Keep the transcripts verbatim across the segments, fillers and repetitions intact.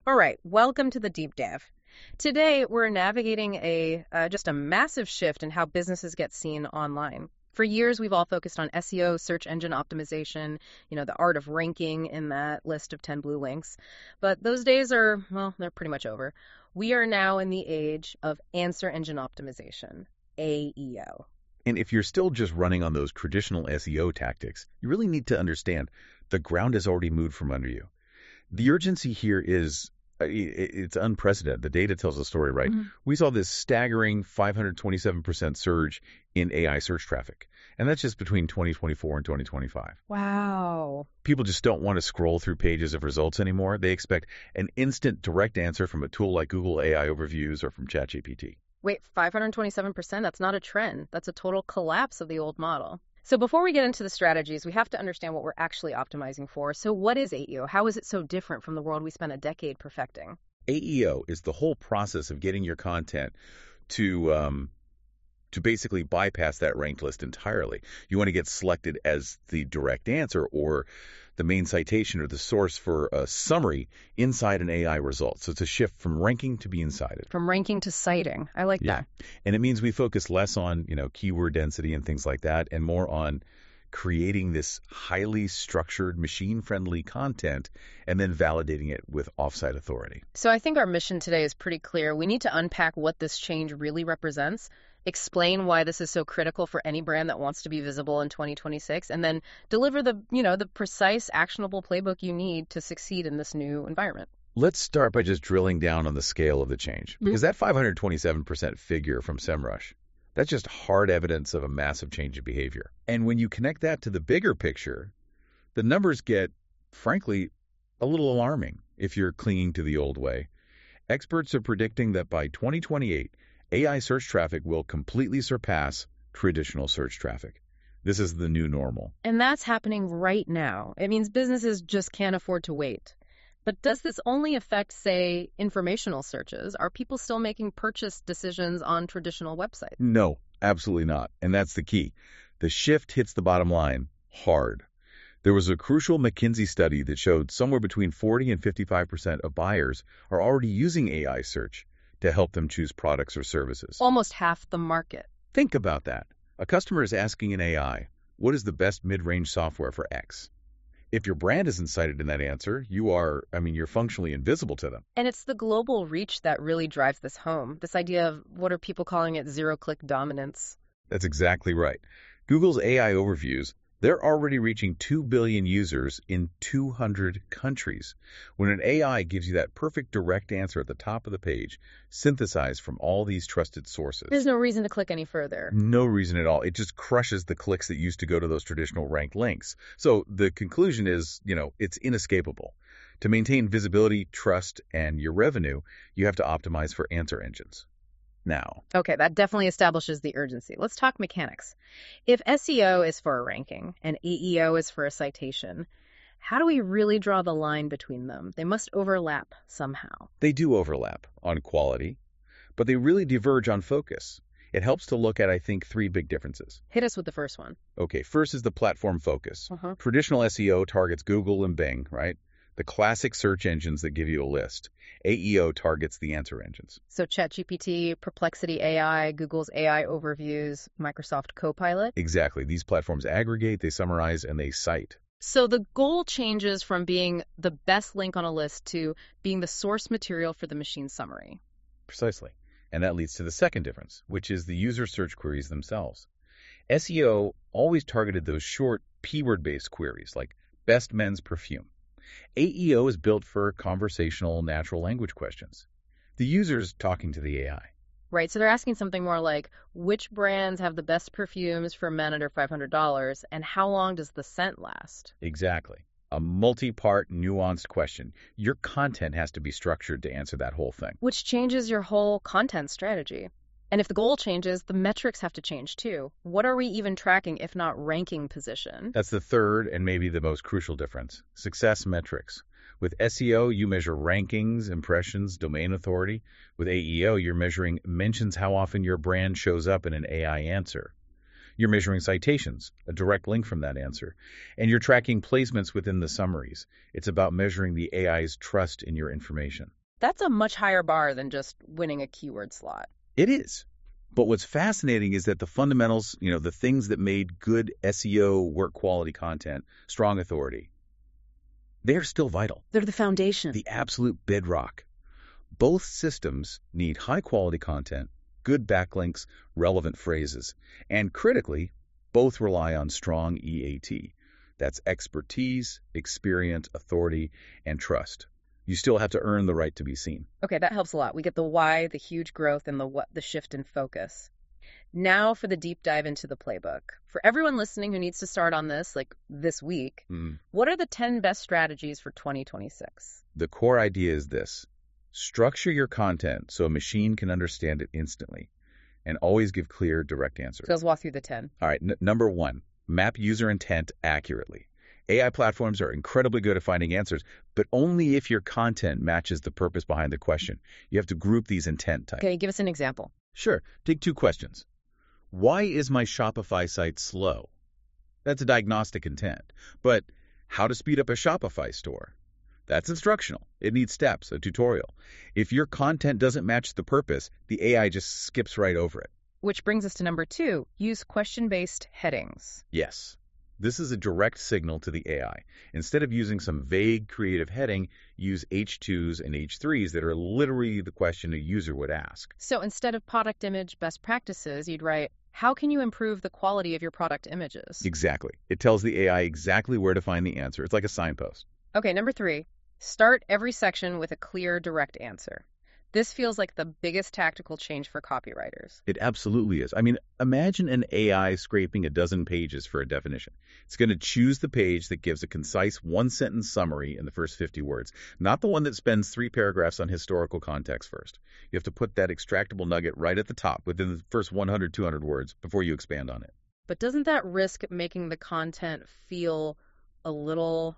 All right, welcome to the deep dive. Today, we're navigating a uh, just a massive shift in how businesses get seen online. For years, we've all focused on S E O, search engine optimization, you know, the art of ranking in that list of ten blue links. But those days are, well, they're pretty much over. We are now in the age of answer engine optimization, A E O. And if you're still just running on those traditional S E O tactics, you really need to understand the ground has already moved from under you. The urgency here is, it's unprecedented. The data tells the story, right? Mm-hmm. We saw this staggering five hundred twenty-seven percent surge in A I search traffic. And that's just between twenty twenty-four and twenty twenty-five. Wow. People just don't want to scroll through pages of results anymore. They expect an instant direct answer from a tool like Google A I Overviews or from ChatGPT. Wait, five hundred twenty-seven percent? That's not a trend. That's a total collapse of the old model. So before we get into the strategies, we have to understand what we're actually optimizing for. So what is A E O? How is it so different from the world we spent a decade perfecting? A E O is the whole process of getting your content to um, to basically bypass that ranked list entirely. You want to get selected as the direct answer or the main citation or the source for a summary inside an A I result. So it's a shift from ranking to being cited. From ranking to citing. I like yeah. that. And it means we focus less on, you know, keyword density and things like that and more on creating this highly structured, machine-friendly content and then validating it with offsite authority. So I think our mission today is pretty clear. We need to unpack what this change really represents, explain why this is so critical for any brand that wants to be visible in twenty twenty-six, and then deliver the, you know, the precise, actionable playbook you need to succeed in this new environment. Let's start by just drilling down on the scale of the change, because mm-hmm. that five hundred twenty-seven percent figure from SEMrush, that's just hard evidence of a massive change in behavior. And when you connect that to the bigger picture, the numbers get, frankly, a little alarming if you're clinging to the old way. Experts are predicting that by twenty twenty-eight, A I search traffic will completely surpass traditional search traffic. This is the new normal. And that's happening right now. It means businesses just can't afford to wait. But does this only affect, say, informational searches? Are people still making purchase decisions on traditional websites? No, absolutely not. And that's the key. The shift hits the bottom line hard. There was a crucial McKinsey study that showed somewhere between forty and fifty-five percent of buyers are already using A I search to help them choose products or services. Almost half the market. Think about that. A customer is asking an A I, what is the best mid-range software for X? If your brand isn't cited in that answer, you are, I mean, you're functionally invisible to them. And it's the global reach that really drives this home. This idea of, what are people calling it, zero-click dominance? That's exactly right. Google's A I Overviews, they're already reaching two billion users in two hundred countries. When an A I gives you that perfect direct answer at the top of the page, synthesized from all these trusted sources. There's no reason to click any further. No reason at all. It just crushes the clicks that used to go to those traditional ranked links. So the conclusion is, you know, it's inescapable. To maintain visibility, trust, and your revenue, you have to optimize for answer engines. Now. Okay, that definitely establishes the urgency. Let's talk mechanics. If S E O is for a ranking and A E O is for a citation, how do we really draw the line between them? They must overlap somehow. They do overlap on quality, but they really diverge on focus. It helps to look at, I think, three big differences. Hit us with the first one. Okay, first is the platform focus. Uh-huh. Traditional S E O targets Google and Bing, right? The classic search engines that give you a list. A E O targets the answer engines. So ChatGPT, Perplexity A I, Google's A I Overviews, Microsoft Copilot? Exactly. These platforms aggregate, they summarize, and they cite. So the goal changes from being the best link on a list to being the source material for the machine summary. Precisely. And that leads to the second difference, which is the user search queries themselves. S E O always targeted those short keyword-based queries like best men's perfume. A E O is built for conversational natural language questions. The user's talking to the A I. Right, so they're asking something more like, which brands have the best perfumes for men under five hundred dollars, and how long does the scent last? Exactly. A multi-part, nuanced question. Your content has to be structured to answer that whole thing. Which changes your whole content strategy. And if the goal changes, the metrics have to change too. What are we even tracking if not ranking position? That's the third and maybe the most crucial difference. Success metrics. With S E O, you measure rankings, impressions, domain authority. With A E O, you're measuring mentions how often your brand shows up in an A I answer. You're measuring citations, a direct link from that answer, and you're tracking placements within the summaries. It's about measuring the A I's trust in your information. That's a much higher bar than just winning a keyword slot. It is. But what's fascinating is that the fundamentals, you know, the things that made good S E O, work quality content, strong authority, they're still vital. They're the foundation. The absolute bedrock. Both systems need high quality content, good backlinks, relevant phrases, and critically, both rely on strong E A T. That's expertise, experience, authority, and trust. You still have to earn the right to be seen. Okay, that helps a lot. We get the why, the huge growth, and the what, the shift in focus. Now for the deep dive into the playbook. For everyone listening who needs to start on this, like this week, Mm. what are the ten best strategies for twenty twenty-six? The core idea is this. Structure your content so a machine can understand it instantly, and always give clear, direct answers. So let's walk through the ten. All right, n- number one, map user intent accurately. A I platforms are incredibly good at finding answers, but only if your content matches the purpose behind the question. You have to group these intent types. Okay, give us an example. Sure, take two questions. Why is my Shopify site slow? That's a diagnostic intent. But how to speed up a Shopify store? That's instructional. It needs steps, a tutorial. If your content doesn't match the purpose, the A I just skips right over it. Which brings us to number two, use question-based headings. Yes. This is a direct signal to the A I. Instead of using some vague creative heading, use H twos and H threes that are literally the question a user would ask. So instead of product image best practices, you'd write, how can you improve the quality of your product images? Exactly. It tells the A I exactly where to find the answer. It's like a signpost. Okay, number three, start every section with a clear, direct answer. This feels like the biggest tactical change for copywriters. It absolutely is. I mean, imagine an A I scraping a dozen pages for a definition. It's going to choose the page that gives a concise one-sentence summary in the first fifty words, not the one that spends three paragraphs on historical context first. You have to put that extractable nugget right at the top within the first one hundred, two hundred words before you expand on it. But doesn't that risk making the content feel a little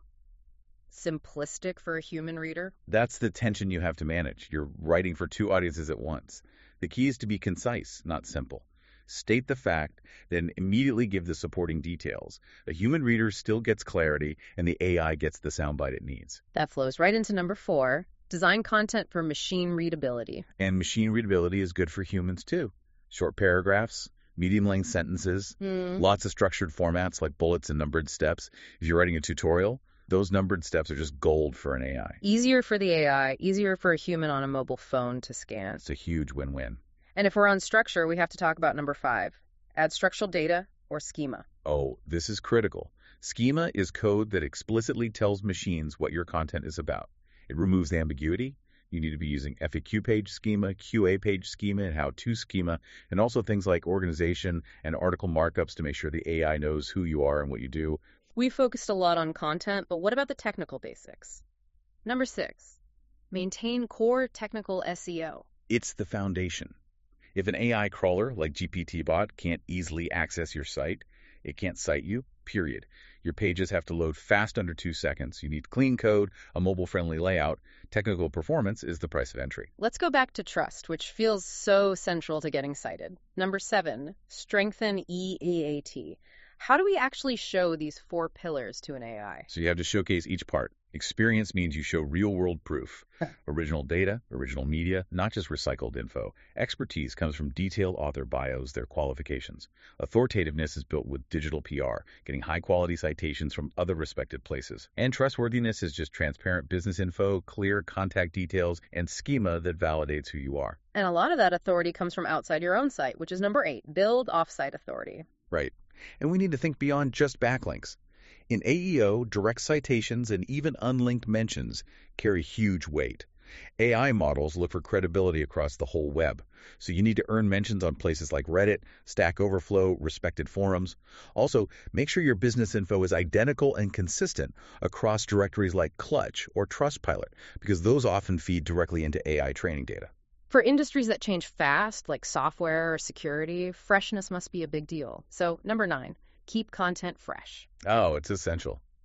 simplistic for a human reader? That's the tension you have to manage. You're writing for two audiences at once. The key is to be concise, not simple. State the fact, then immediately give the supporting details. A human reader still gets clarity, and the A I gets the soundbite it needs. That flows right into number four, design content for machine readability. And machine readability is good for humans too. Short paragraphs, medium-length sentences, Hmm. lots of structured formats like bullets and numbered steps. If you're writing a tutorial, those numbered steps are just gold for an A I. Easier for the A I, easier for a human on a mobile phone to scan. It's a huge win-win. And if we're on structure, we have to talk about number five, add structural data or schema. Oh, this is critical. Schema is code that explicitly tells machines what your content is about. It removes ambiguity. You need to be using F A Q page schema, Q A page schema, and how-to schema, and also things like organization and article markups to make sure the A I knows who you are and what you do. We focused a lot on content, but what about the technical basics? Number six, maintain core technical S E O. It's the foundation. If an A I crawler like G P T bot can't easily access your site, it can't cite you, period. Your pages have to load fast under two seconds. You need clean code, a mobile-friendly layout. Technical performance is the price of entry. Let's go back to trust, which feels so central to getting cited. Number seven, strengthen E A T. How do we actually show these four pillars to an A I? So you have to showcase each part. Experience means you show real-world proof. Original data, original media, not just recycled info. Expertise comes from detailed author bios, their qualifications. Authoritativeness is built with digital P R, getting high-quality citations from other respected places. And trustworthiness is just transparent business info, clear contact details, and schema that validates who you are. And a lot of that authority comes from outside your own site, which is number eight, build off-site authority. Right. And we need to think beyond just backlinks. In A E O, direct citations and even unlinked mentions carry huge weight. A I models look for credibility across the whole web, so you need to earn mentions on places like Reddit, Stack Overflow, respected forums. Also, make sure your business info is identical and consistent across directories like Clutch or Trustpilot, because those often feed directly into A I training data. For industries that change fast, like software or security, freshness must be a big deal. So, number nine, keep content fresh. Oh, it's essential.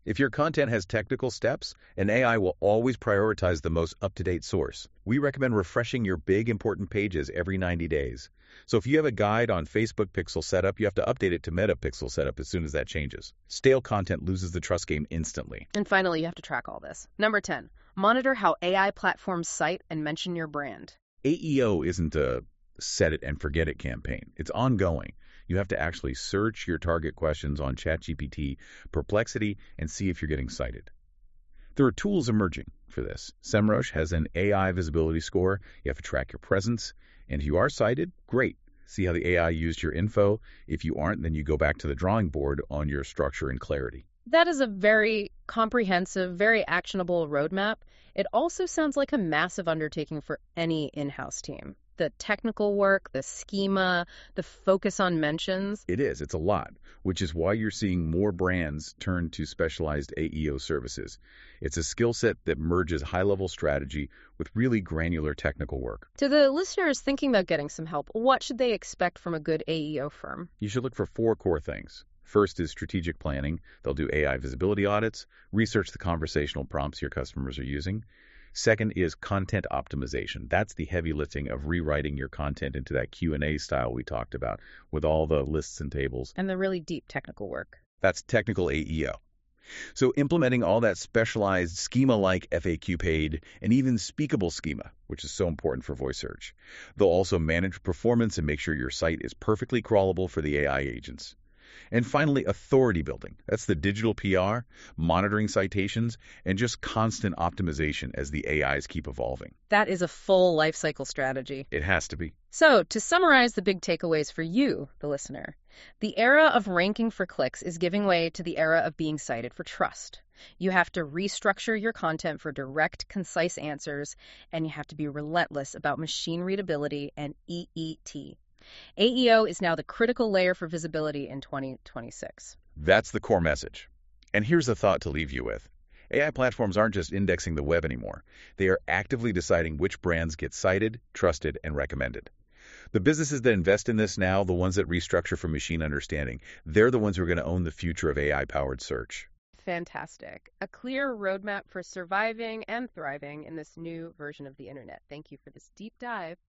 If your content has technical steps, an A I will always prioritize the most up-to-date source. We recommend refreshing your big, important pages every ninety days. So if you have a guide on Facebook pixel setup, you have to update it to Meta pixel setup as soon as that changes. Stale content loses the trust game instantly. And finally, you have to track all this. Number ten, monitor how A I platforms cite and mention your brand. A E O isn't a set it and forget it campaign. It's ongoing. You have to actually search your target questions on ChatGPT, Perplexity, and see if you're getting cited. There are tools emerging for this. SEMrush has an A I visibility score. You have to track your presence. And if you are cited, great. See how the A I used your info. If you aren't, then you go back to the drawing board on your structure and clarity. That is a very comprehensive, very actionable roadmap. It also sounds like a massive undertaking for any in-house team. The technical work, the schema, the focus on mentions. It is. It's a lot, which is why you're seeing more brands turn to specialized A E O services. It's a skill set that merges high-level strategy with really granular technical work. To the listeners thinking about getting some help, what should they expect from a good A E O firm? You should look for four core things. First is strategic planning. They'll do A I visibility audits, research the conversational prompts your customers are using. Second is content optimization. That's the heavy lifting of rewriting your content into that Q and A style we talked about with all the lists and tables. And the really deep technical work. That's technical A E O. So implementing all that specialized schema-like F A Q paid and even speakable schema, which is so important for voice search. They'll also manage performance and make sure your site is perfectly crawlable for the A I agents. And finally, authority building. That's the digital P R, monitoring citations, and just constant optimization as the A Is keep evolving. That is a full life cycle strategy. It has to be. So, to summarize the big takeaways for you, the listener, the era of ranking for clicks is giving way to the era of being cited for trust. You have to restructure your content for direct, concise answers, and you have to be relentless about machine readability and E E T. A E O is now the critical layer for visibility in twenty twenty-six. That's the core message. And here's a thought to leave you with. A I platforms aren't just indexing the web anymore. They are actively deciding which brands get cited, trusted, and recommended. The businesses that invest in this now, the ones that restructure for machine understanding, they're the ones who are going to own the future of A I-powered search. Fantastic. A clear roadmap for surviving and thriving in this new version of the internet. Thank you for this deep dive.